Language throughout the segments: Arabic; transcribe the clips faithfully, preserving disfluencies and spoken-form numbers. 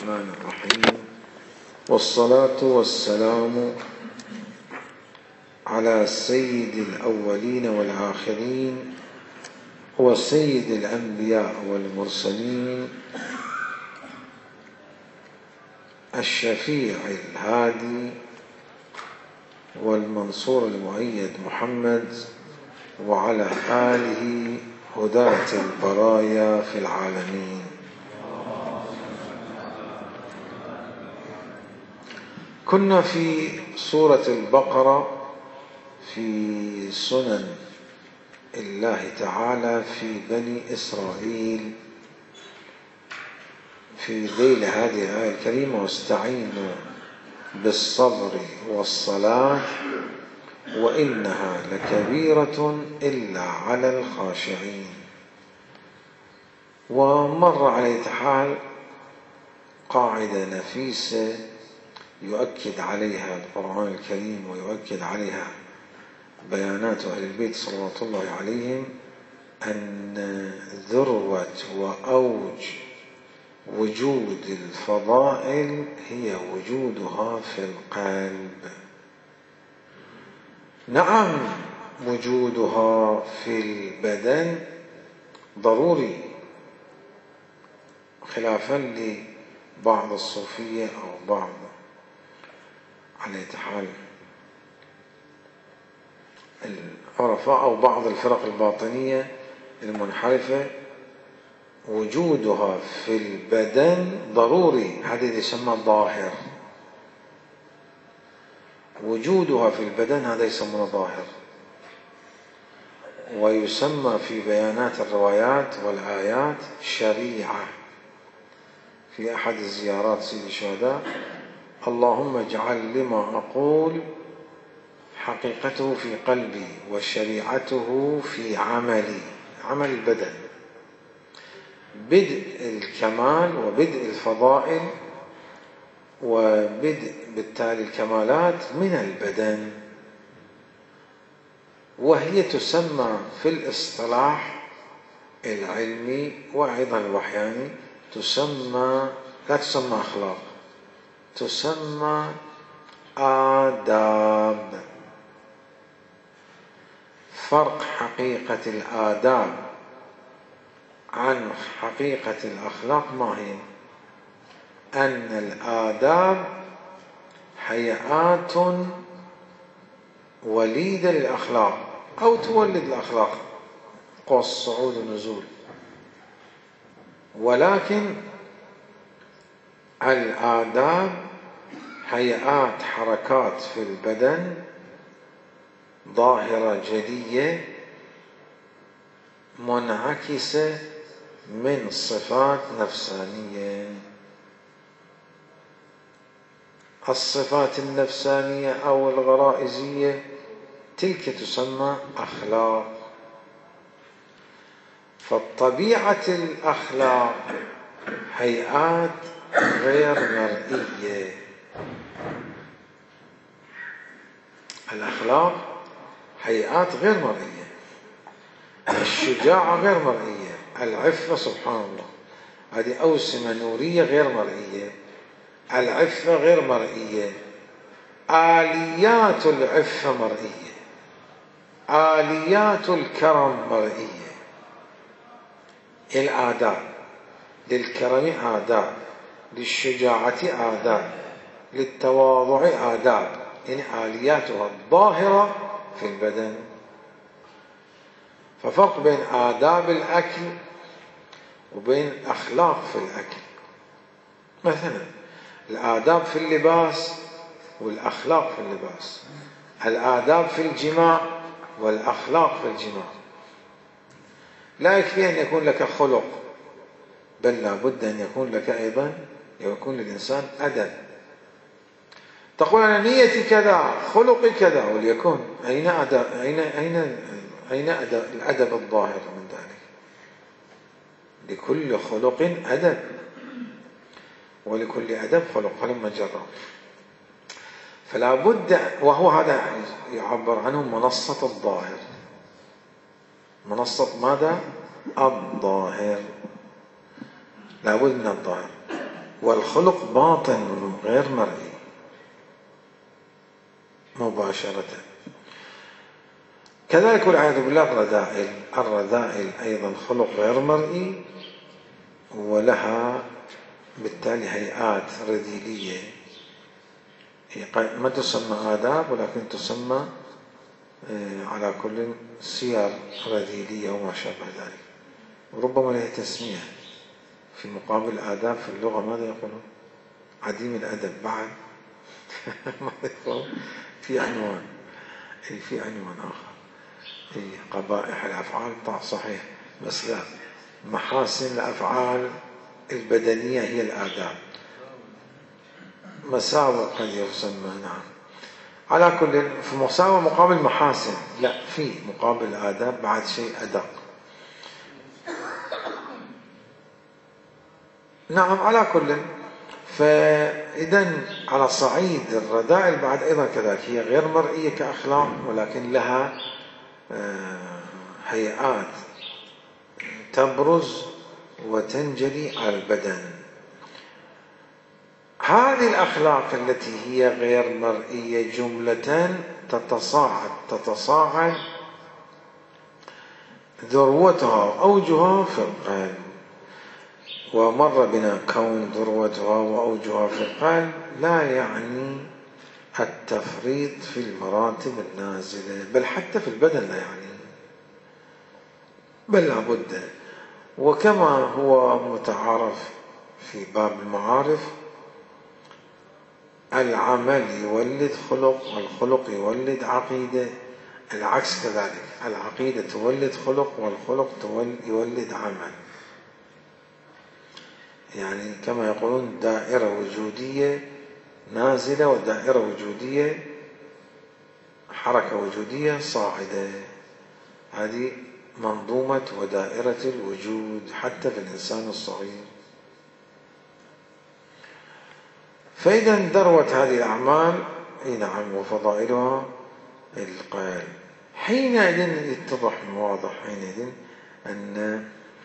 الرحمن الرحيم، والصلاة والسلام على سيد الأولين والآخرين وسيد الأنبياء والمرسلين، الشفيع الهادي والمنصور المؤيد محمد، وعلى آله هداة البرايا في العالمين. كنا في سورة البقرة في سنن الله تعالى في بني إسرائيل في ذيل هذه الآية الكريمة: واستعينوا بالصبر والصلاة وإنها لكبيرة إلا على الخاشعين. ومر على حال قاعدة نفيسة يؤكد عليها القرآن الكريم ويؤكد عليها بيانات أهل البيت صلوات الله عليهم، أن ذروة وأوج وجود الفضائل هي وجودها في القلب. نعم، وجودها في البدن ضروري، خلافا لبعض الصوفية أو بعض على حال العرفاء أو بعض الفرق الباطنية المنحرفة، وجودها في البدن ضروري، هذا يسمى ظاهر. وجودها في البدن هذا يسمى ظاهر، ويسمى في بيانات الروايات والآيات شريعة. في أحد الزيارات سيد الشهداء: اللهم اجعل لما أقول حقيقته في قلبي وشريعته في عملي، عمل البدن، بدء الكمال وبدء الفضائل وبدء بالتالي الكمالات من البدن. وهي تسمى في الاصطلاح العلمي وأيضا الوحياني تسمى، لا تسمى أخلاق، تسمى آداب. فرق حقيقة الآداب عن حقيقة الأخلاق ما هي؟ أن الآداب هيئات وليدة للأخلاق أو تولد الأخلاق، قوس صعود ونزول، ولكن الآداب هيئات حركات في البدن ظاهرة جلية منعكسة من صفات نفسانية. الصفات النفسانية أو الغرائزية تلك تسمى أخلاق. فالطبيعة الأخلاق هيئات غير مرئية. الأخلاق هيئات غير مرئية. الشجاعة غير مرئية، العفة سبحان الله هذه أوسمة نورية غير مرئية، العفة غير مرئية، آليات العفة مرئية، آليات الكرم مرئية. الآداب: للكرم آداب، للشجاعة آداب، للتواضع آداب، يعني آلياتها الظاهرة في البدن. ففرق بين آداب الأكل وبين أخلاق في الأكل. مثلا الآداب في اللباس والأخلاق في اللباس، الآداب في الجماع والأخلاق في الجماع. لا يكفي أن يكون لك خلق، بل لا بد أن يكون لك أيضا يكون للإنسان أدب. تقول أنا نيتي كذا، خلقي كذا، وليكن أين أدب؟ أين أين أين أدب؟ الأدب الظاهر من ذلك. لكل خلق أدب ولكل أدب خلق، فلما جرى. فلا بد، وهو هذا يعبر عنه منصة الظاهر. منصة ماذا؟ الظاهر. لا بد من الظاهر. والخلق باطن غير مرئي مباشرة. كذلك والعياذ بالله الرذائل الرذائل أيضا خلق غير مرئي، ولها بالتالي هيئات رذيلية ما تسمى آداب، ولكن تسمى على كل سير رذيلية وما شابه ذلك، وربما لها تسمية في مقابل الآداب في اللغة. ماذا يقولون؟ عديم الأدب بعد ماذا يقولون؟ في عنوان في عنوان آخر، قبائح الأفعال. صحيح، بس لا، محاسن الأفعال البدنية هي الآداب، مساوئ قد يسمى. نعم، على كل في مساوئ مقابل محاسن، لا، في مقابل الآداب بعد شيء أدق. نعم، على كل. فإذا على صعيد الرذائل بعد أيضا كذلك هي غير مرئية كأخلاق، ولكن لها هيئات تبرز وتنجلي على البدن. هذه الأخلاق التي هي غير مرئية جملة تتصاعد تتصاعد ذروتها أوجها في القلب. ومر بنا كون ذروتها وأوجها في القلب لا يعني التفريط في المراتب النازلة، بل حتى في البدن لا يعني، بل لابد. وكما هو متعارف في باب المعارف، العمل يولد خلق والخلق يولد عقيدة، العكس كذلك، العقيدة تولد خلق والخلق يولد عمل. يعني كما يقولون دائرة وجودية نازلة ودائرة وجودية حركة وجودية صاعدة. هذه منظومة ودائرة الوجود حتى في الإنسان الصغير. فإذا ذروة هذه الأعمال نعم وفضائلها القلب. حينئذ يتضح واضح حينئذ أن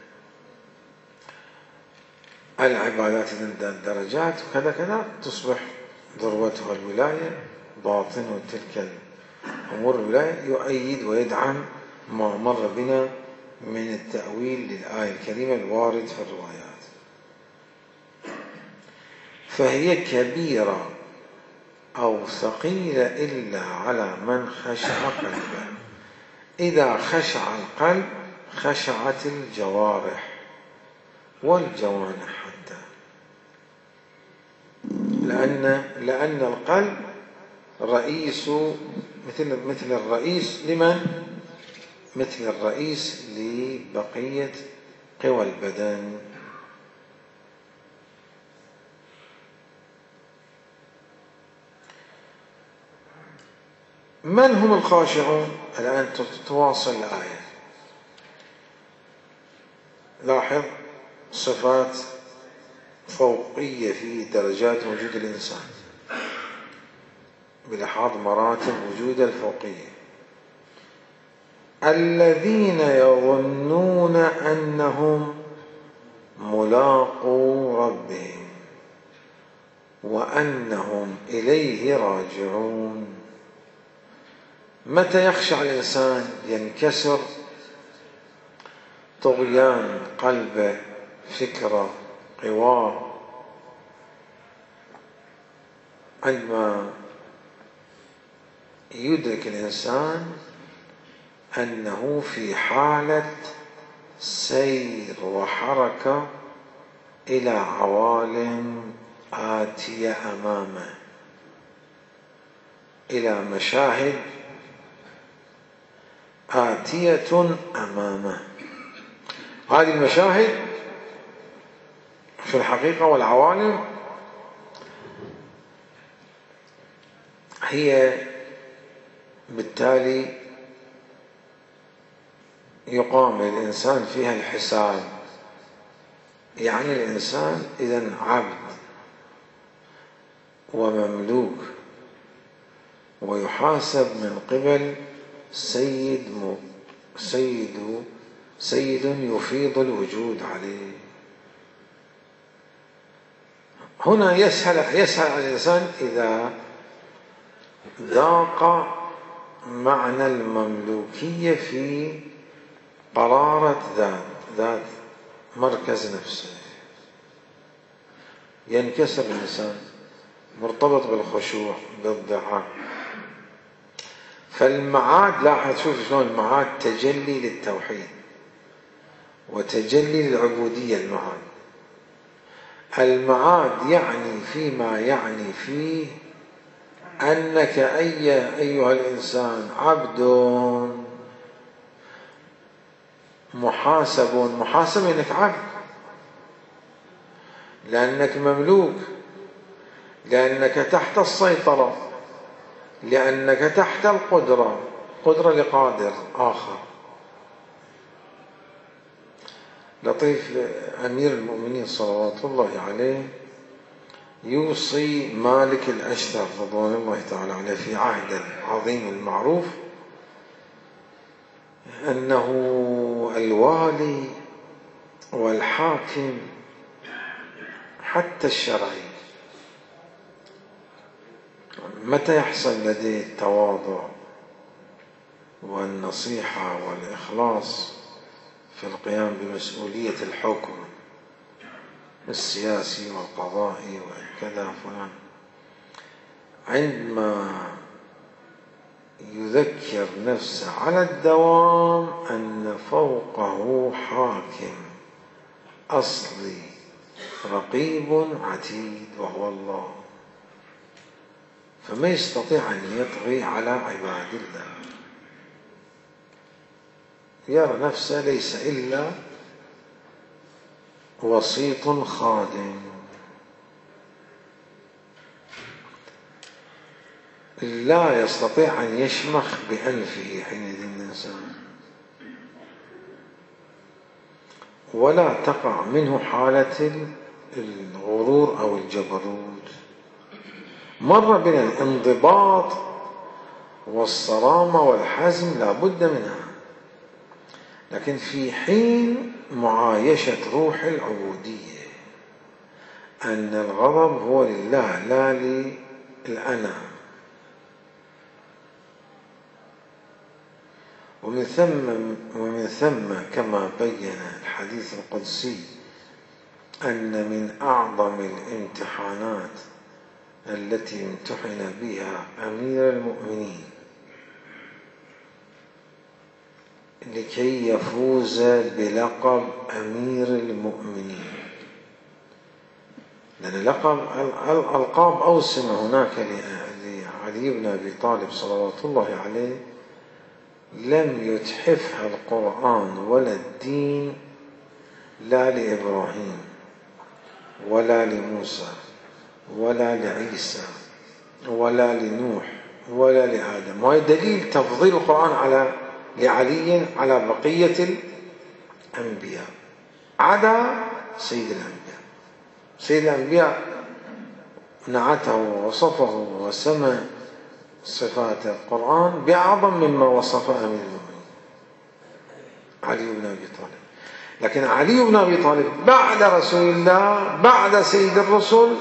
العبادات درجات وكذا كذا، تصبح ذروتها الولاية، باطن تلك أمور الولاية يؤيد ويدعم ما مر بنا من التأويل للآية الكريمة الوارد في الروايات. فهي كبيرة أو ثقيلة إلا على من خشع قلبه. إذا خشع القلب خشعت الجوارح والجوانح حتى، لأن لأن القلب رئيس مثل مثل الرئيس لمن؟ مثل الرئيس لبقية قوى البدن. من هم الخاشعون؟ الآن تواصل الآية. لاحظ صفات فوقية في درجات وجود الإنسان بلحاظ مراتب وجود الفوقية. الذين يظنون أنهم ملاقو ربهم وأنهم إليه راجعون. متى يخشع الإنسان؟ ينكسر طغيان قلبه، فكره، قواه، عندما يدرك الإنسان أنه في حالة سير وحركة إلى عوالم آتية أمامه، إلى مشاهد آتية أمامه. هذه المشاهد في الحقيقة والعوالم هي بالتالي يقام للإنسان فيها الحساب. يعني الإنسان إذن عبد ومملوك ويحاسب من قبل سيد م... سيد سيد يفيض الوجود عليه. هنا يسهل يسهل على الإنسان إذا ذاق معنى المملوكية في قرارة ذات ذات مركز نفسه، ينكسر الإنسان، مرتبط بالخشوع بالضحى. فالمعاد، لاحظ شوف شلون المعاد تجلي للتوحيد وتجلي للعبودية. المعاد المعاد يعني فيما يعني فيه أنك أي أيها الإنسان عبد محاسب. محاسب أنك عبد، لأنك مملوك، لأنك تحت السيطرة، لأنك تحت القدرة، قدرة لقادر آخر. لطيف أمير المؤمنين صلوات الله عليه يوصي مالك الأشتر رضوان الله تعالى عليه في عهد العظيم المعروف أنه الوالي والحاكم حتى الشرعي متى يحصل لديه التواضع والنصيحة والإخلاص في القيام بمسؤولية الحكم السياسي والقضائي وكذا فلان، عندما يذكر نفسه على الدوام أن فوقه حاكم أصلي رقيب عتيد وهو الله، فما يستطيع أن يطغي على عباد الله، يرى نفسه ليس إلا وسيط خادم. لا يستطيع أن يشمخ بأنفه حينئذ الإنسان، ولا تقع منه حالة الغرور أو الجبروت. مر بنا الانضباط والصرامة والحزم لا بد منها، لكن في حين معايشة روح العبودية أن الغضب هو لله لا للأنا. ومن ثم ومن ثم كما بين الحديث القدسي أن من أعظم الامتحانات التي امتحن بها أمير المؤمنين لكي يفوز بلقب أمير المؤمنين، لأن لقب الألقاب أوسمة هناك لعلي بن أبي طالب صلوات الله عليه لم يتحفها القرآن ولا الدين لا لإبراهيم ولا لموسى ولا لعيسى ولا لنوح ولا لآدم. وهي دليل تفضيل القرآن على لعلي على بقية الأنبياء عدا سيد الأنبياء. سيد الأنبياء نعته ووصفه وسمى صفات القرآن بأعظم مما وصف أمير المؤمنين علي بن أبي طالب. لكن علي بن أبي طالب بعد رسول الله بعد سيد الرسل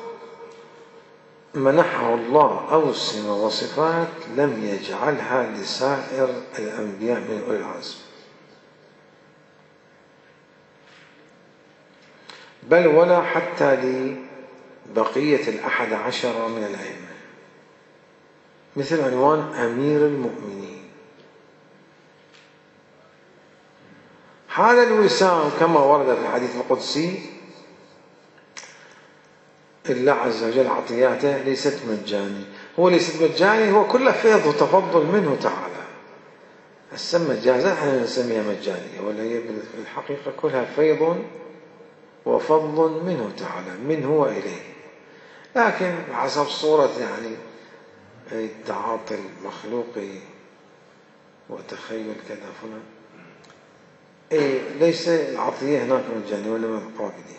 منحه الله أوسمة وصفات لم يجعلها لسائر الأنبياء من أولي العزم، بل ولا حتى لبقية الأحد عشر من الأئمة، مثل عنوان أمير المؤمنين. هذا الوسام كما ورد في الحديث القدسي الله عز وجل عطياته ليست مجاني. هو ليست مجاني، هو كله فيض وتفضل منه تعالى. السم مجازة احنا نسميها مجانية، ولا هي بالحقيقة كلها فيض وفضل منه تعالى منه وإليه، لكن حسب صورة يعني التعاطي المخلوقي وتخيل كذا فلان. إيه ليس العطية هناك مجانية ولا مقابلة.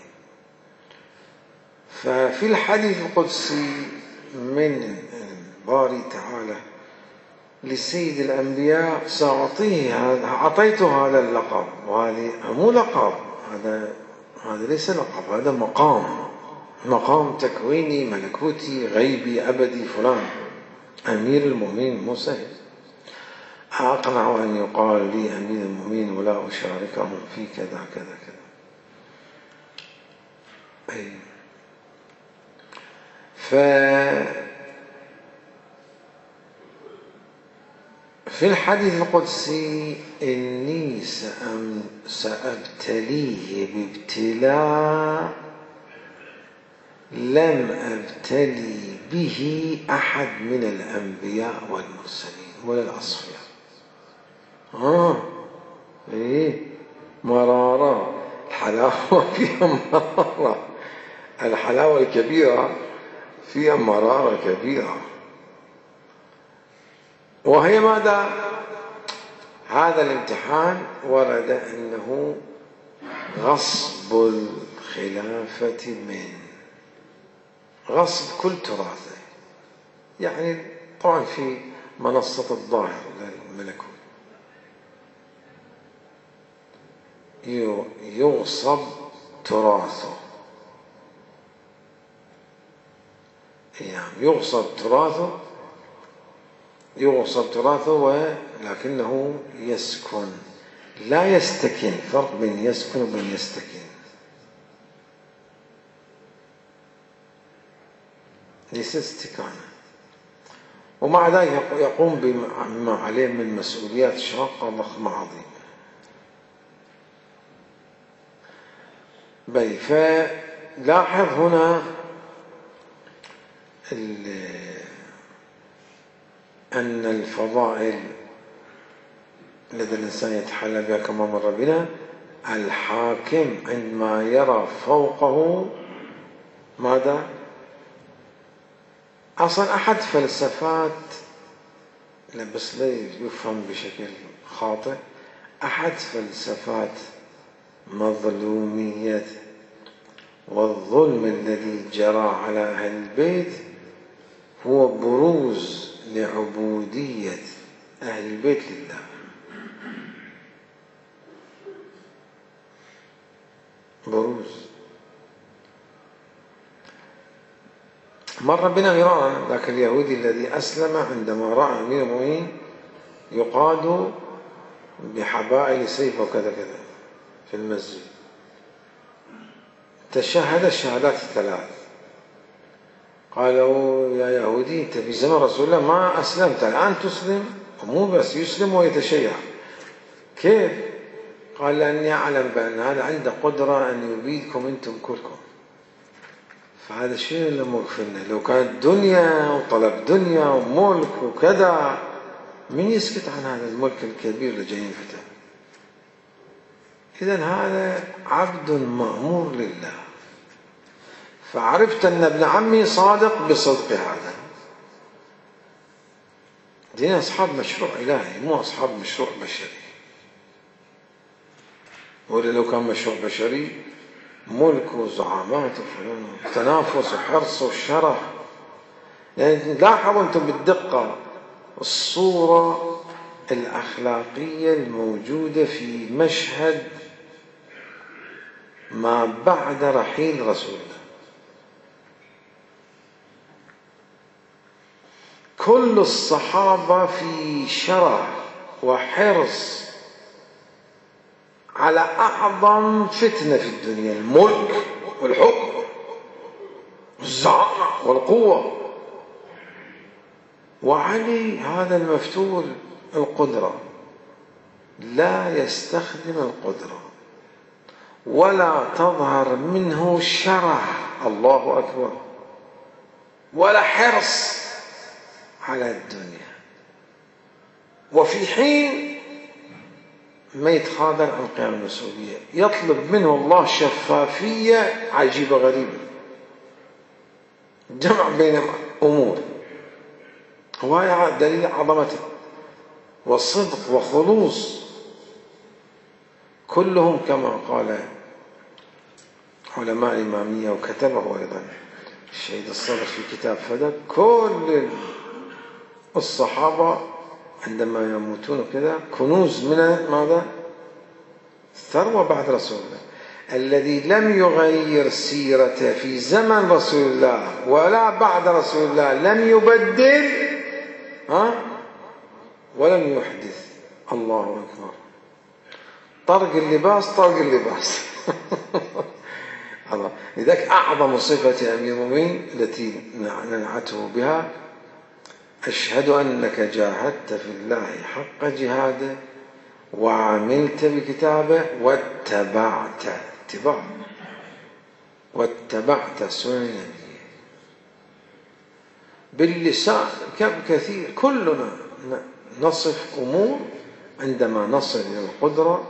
ففي الحديث القدسي من الباري تعالى لسيد الأنبياء سأعطيه هذا، أعطيته هذا اللقب، وهذا مو لقب، هذا هذا ليس لقب، هذا مقام مقام تكويني ملكوتي غيبي أبدي فلان أمير المؤمنين مو سهل. أقنع أن يقال لي أمير المؤمنين ولا أشاركهم في كذا كذا كذا. أي ف في الحديث القدسي إني سأبتليه بابتلاء لم أبتلي به أحد من الأنبياء والمرسلين ولا الأصفياء. آه إيه مرارة، الحلاوة فيها مرارة، الحلاوة الكبيرة فيها مرارة كبيرة. وهي ماذا؟ هذا الامتحان ورد أنه غصب الخلافة منه، غصب كل تراثه، يعني طبعا في منصة الظاهر للملكوت يغصب تراثه، يعني يغصب تراثه يغصب تراثه ولكنه يسكن لا يستكن. فرق بين يسكن وبين يستكن. ليس استكانة. ومع ذلك يقوم بما عليه من مسؤوليات شاقة ضخمة عظيمة. بل فلاحظ هنا أن الفضائل الذي الإنسان يتحلى بها كما مر بنا، الحاكم عندما يرى فوقه ماذا؟ أصلا أحد فلسفات، بس لا يفهم بشكل خاطئ، أحد فلسفات مظلومية والظلم الذي جرى على أهل البيت هو بروز لعبودية أهل البيت لله. بروز مر بنا مرارا ذاك اليهودي الذي أسلم عندما رأى أمير المؤمنين يقاد بحبائل سيف وكذا كذا في المسجد، تشهد الشهادات الثلاث. قالوا يا يهودي أنت في زمن رسول الله ما أسلمت، الآن تسلم؟ ومو بس يسلم ويتشيع، كيف؟ قال لأني أعلم بأن هذا عنده قدرة أن يبيدكم أنتم كلكم. فهذا شيء اللي موقفنا. لو كانت دنيا وطلب دنيا وملك وكذا، من يسكت عن هذا الملك الكبير اللي جاي ينفتح؟ إذن هذا عبد مأمور لله. فعرفت أن ابن عمي صادق بصدق هذا. دين أصحاب مشروع إلهي، مو أصحاب مشروع بشري. ولا لو كان مشروع بشري ملك وزعامات وتنافس وحرص وشرف. يعني لاحظوا أنتم بالدقة الصورة الأخلاقية الموجودة في مشهد ما بعد رحيل رسول الله. كل الصحابة في شرف وحرص على أعظم فتنة في الدنيا، الملك والحكم والزعامة والقوة. وعلي هذا المفتول القدرة لا يستخدم القدرة ولا تظهر منه شرح، الله أكبر، ولا حرص على الدنيا. وفي حين ما يتخاذل عن قيام المسؤولية يطلب منه الله شفافية عجيبة غريبة، جمع بين أمور. وهي دليل عظمته والصدق وخلوص. كلهم كما قال علماء الإمامية وكتبه أيضا الشهيد الصدق في كتاب فدك، كل الصحابة عندما يموتون كذا كنوز من ماذا؟ الثروة بعد رسول الله. الذي لم يغير سيرته في زمن رسول الله ولا بعد رسول الله، لم يبدل ها ولم يحدث. الله أكبر. طرق اللباس طرق اللباس. الله. لذلك أعظم صفة أمير المؤمنين التي ننعته بها: أشهد أنك جاهدت في الله حق جهاده وعملت بكتابه واتبعت اتباع واتبعت سنن نبيه. باللسان كم كثير كلنا نصف أمور، عندما نصل إلى القدرة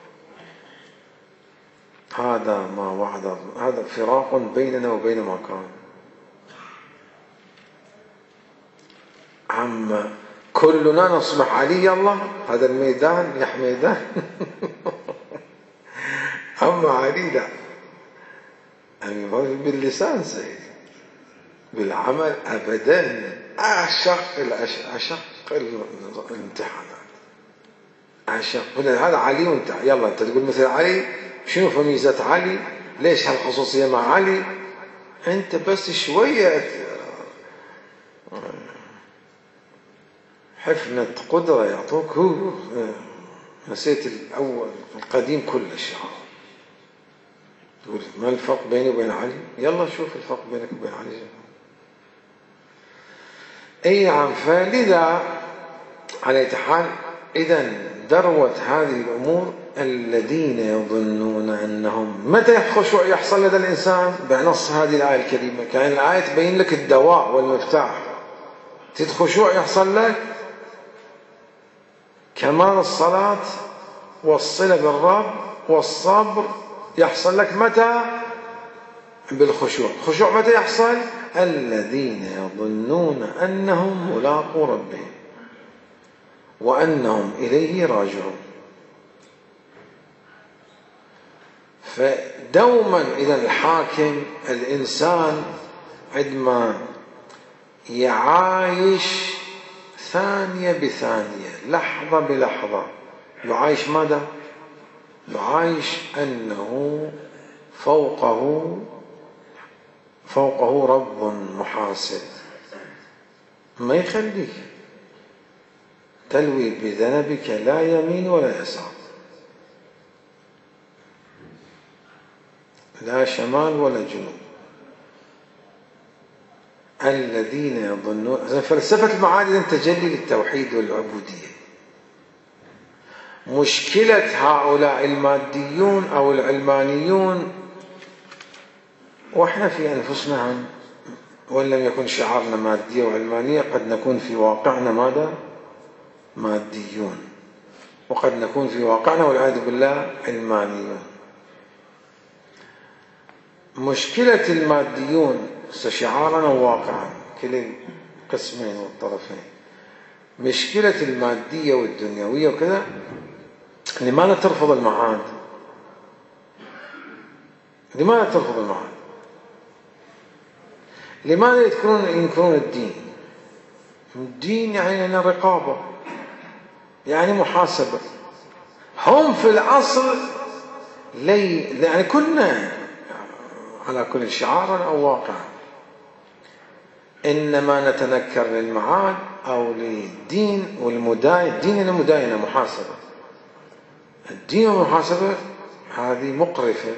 هذا ما وعد، هذا فراق بيننا وبين ما كان. عم كلنا نصبح علي الله، هذا الميدان يا حميدان. أما علي لا، باللسان سيد، بالعمل أبدا. أعشق أعشق الامتحانات، أعشق. هذا علي وانت يلا انت تقول مثل علي، شنو في ميزة علي؟ ليش هالخصوصية مع علي؟ انت بس شوية حفنة قدرة يعطوك. هو نسيت الأول القديم كلش. تقول ما الفرق بيني وبين علي؟ يلا شوف الفرق بينك وبين علي. اي نعم. فلذا على حال إذا ذروة هذه الأمور الذين يظنون أنهم متى الخشوع يحصل لدى الإنسان؟ بنص هذه الآية الكريمة. كان الآية تبين لك الدواء والمفتاح. الخشوع يحصل لك كمال الصلاة والصلة بالرب والصبر يحصل لك متى؟ بالخشوع. الخشوع متى يحصل؟ الذين يظنون أنهم ملاقو ربهم وأنهم إليه راجعون. فدوما إذا الحاكم الإنسان عندما يعايش ثانية بثانية لحظة بلحظة يعايش ماذا؟ يعايش أنه فوقه فوقه رب محاسب ما يخليك تلوي بذنبك لا يمين ولا يسار، لا شمال ولا جنوب. الذين يظنون. فلسفة المعاد إذن تجلي للتوحيد والعبودية. مشكلة هؤلاء الماديون أو العلمانيون، وإحنا في أنفسنا هم وإن لم يكن شعارنا مادية وعلمانية، قد نكون في واقعنا ماذا؟ ماديون، وقد نكون في واقعنا والعياذ بالله علمانيون. مشكلة الماديون شعارا وواقعا كلا قسمين والطرفين. مشكلة المادية والدنيوية وكذا، لماذا ترفض المعاد؟ لماذا ترفض المعاد؟ لماذا يذكرون ينكرون الدين؟ الدين يعني رقابة، يعني محاسبة. هم في الأصل لي يعني كنا على كل شعار أو واقع، إنما نتنكر للمعاد أو للدين والمداين. الدين المداينة محاسبة، الدين والمحاسبة هذه مقرفة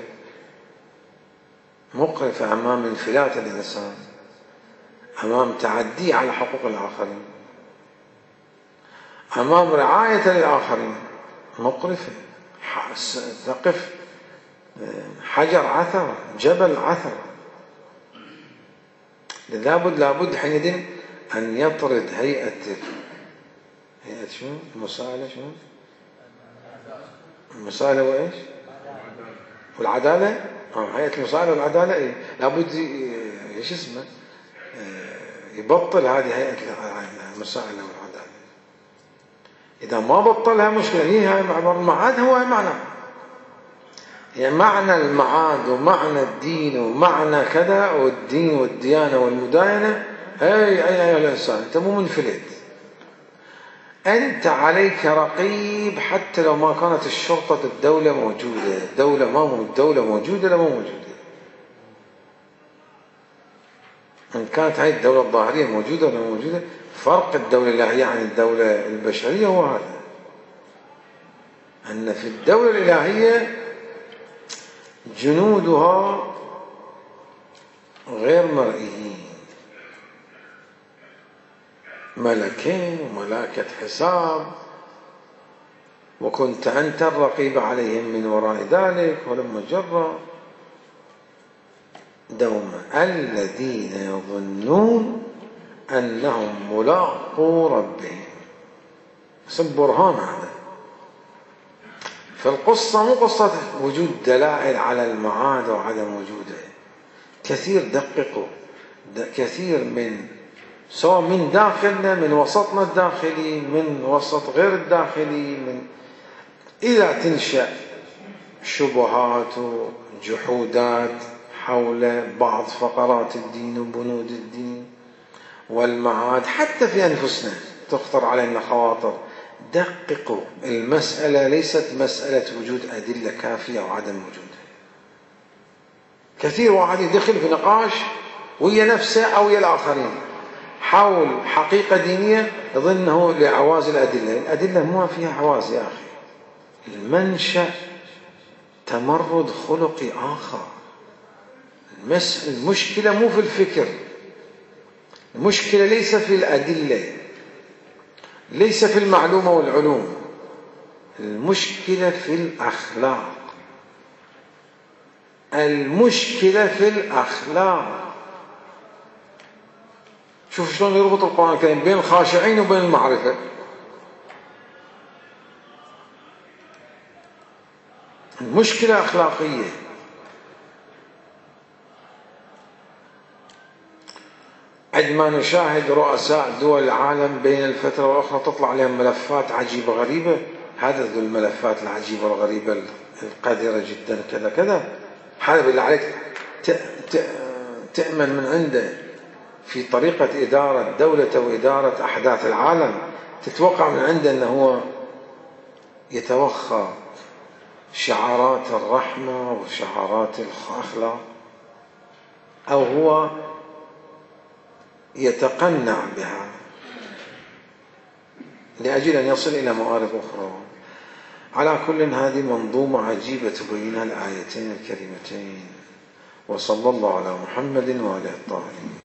مقرفة أمام انفلات الإنسان، أمام تعدي على حقوق الآخرين، أمام رعاية للآخرين، مقرفة. تقف حجر عثر، جبل عثر. لابد لابد حينئذ أن يطرد هيئة هيئة شنو؟ المساءلة شنو؟ المساءلة وإيش؟ والعدالة. آه هيئة المساءلة والعدالة. إيه؟ لابد إيش اسمه؟ يبطل هذه هيئة المساءلة والعدالة. إذا ما بطلها مشكلة. هي المعاد هو معنى، يعني معنى المعاد ومعنى الدين ومعنى كذا، والدين والديانة والمداينة. أي أي أي الإنسان أنت مو منفلت. أنت عليك رقيب حتى لو ما كانت الشرطة الدولة موجودة، دولة ما الدولة موجودة لا مو موجودة. إن كانت هاي الدولة الظاهرية موجودة ولا موجودة، فرق الدولة الإلهية عن الدولة البشرية هو هذا، أن في الدولة الإلهية جنودها غير مرئيين، ملكين وملائكة حساب، وكنت أنت الرقيب عليهم من وراء ذلك. ولما جرى دوما الذين يظنون أنهم ملاقو ربهم، اسم برهان هذا. فالقصة مو قصة وجود دلائل على المعاد وعدم وجوده، كثير دققوا، كثير من سواء من داخلنا من وسطنا الداخلي من وسط غير الداخلي، من إذا تنشأ شبهات وجحودات حول بعض فقرات الدين وبنود الدين والمعاد حتى في أنفسنا تخطر علينا خواطر، دققوا، المسألة ليست مسألة وجود أدلة كافية أو عدم وجودها. كثير واحد يدخل في نقاش ويا نفسه أو ويا الآخرين حول حقيقة دينية يظنه لعواز الأدلة، الأدلة ما فيها عواز يا أخي، المنشأ تمرد خلقي آخر. المشكلة مو في الفكر، المشكلة ليس في الأدلة، ليس في المعلومة والعلوم، المشكلة في الأخلاق، المشكلة في الأخلاق. شوف شلون يربط القرآن الكريم بين الخاشعين وبين المعرفة. المشكلة أخلاقية. عندما نشاهد رؤساء دول العالم بين الفترة والأخرى تطلع عليهم ملفات عجيبة غريبة، هذا ذو الملفات العجيبة الغريبة القادرة جدا كذا كذا، هذا بالله عليك تأمن من عنده في طريقة إدارة دولة وإدارة أحداث العالم، تتوقع من عنده أنه هو يتوخى شعارات الرحمة وشعارات الأخلاق، أو هو يتقنع بها لأجل أن يصل إلى مآرب أخرى. على كل هذه منظومة عجيبة تبينها الآيتين الكريمتين. وصلى الله على محمد وآله الطاهرين.